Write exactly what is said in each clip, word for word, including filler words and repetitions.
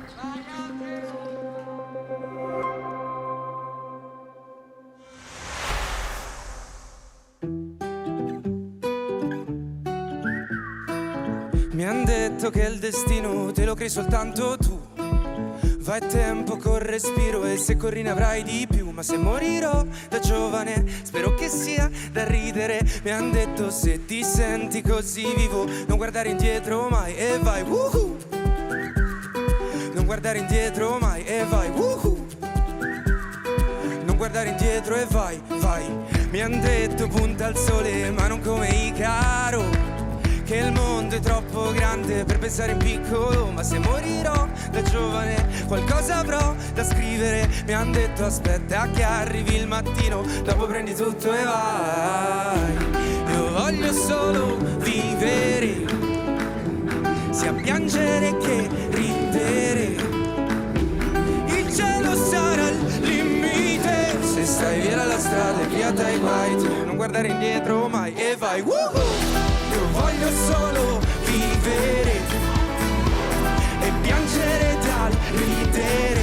Mi han detto che il destino te lo crei soltanto tu. Vai tempo col respiro e se corri ne avrai di più. Ma se morirò da giovane spero che sia da ridere. Mi han detto se ti senti così vivo non guardare indietro mai e vai woohoo. Non guardare indietro mai e vai woohoo. Non guardare indietro e vai, vai. Mi han detto punta al sole ma non come Icaro, che il mondo è troppo grande per pensare in piccolo. Ma se morirò da giovane qualcosa avrò da scrivere. Mi han detto aspetta che arrivi il mattino, dopo prendi tutto e vai. Io voglio solo vivere, sia piangere che ridere. Il cielo sarà il limite, se stai via dalla strada e via dai guai. Tu non guardare indietro mai e vai woohoo. Io voglio solo vivere e piangere dal ridere.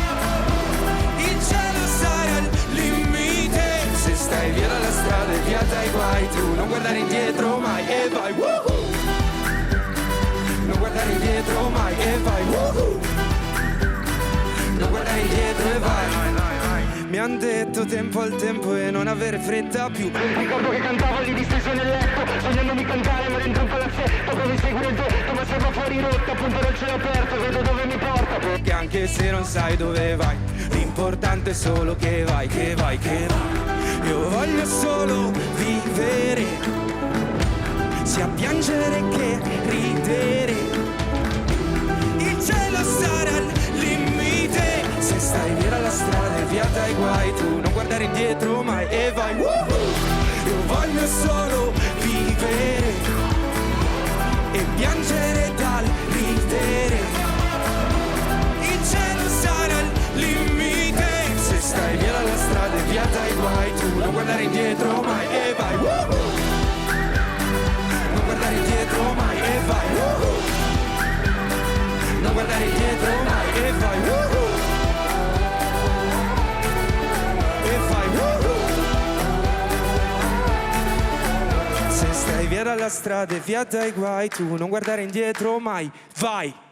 Il cielo sarà il limite, se stai via dalla strada e via dai guai. Tu non guardare indietro mai e vai woohoo. Non guardare indietro mai e vai woohoo. Non guardare indietro e vai. Mi han detto tempo al tempo e non avere fretta più. Ricordo che cantavo lì disteso nel letto, sognandomi cantare ma dentro un palazzetto dove seguire il vento, ma sembra fuori rotta, appunto dal cielo aperto, vedo dove mi porta. Perché anche se non sai dove vai, l'importante è solo che vai, che vai, che vai. Io voglio solo vivere, sia piangere che ridere. Il cielo sarà il limite, se stai via dalla strada e via dai guai. Tu non guardare indietro mai e vai woohoo. Io voglio solo vivere e piangere dal ridere. Il cielo sarà il limite, se stai via dalla strada e via dai guai. Tu non guardare indietro mai e vai woohoo. Non guardare indietro mai e vai woohoo. Non guardare indietro mai e vai woohoo. E fai woohoo. Se stai via dalla strada e via dai guai, tu non guardare indietro mai, vai.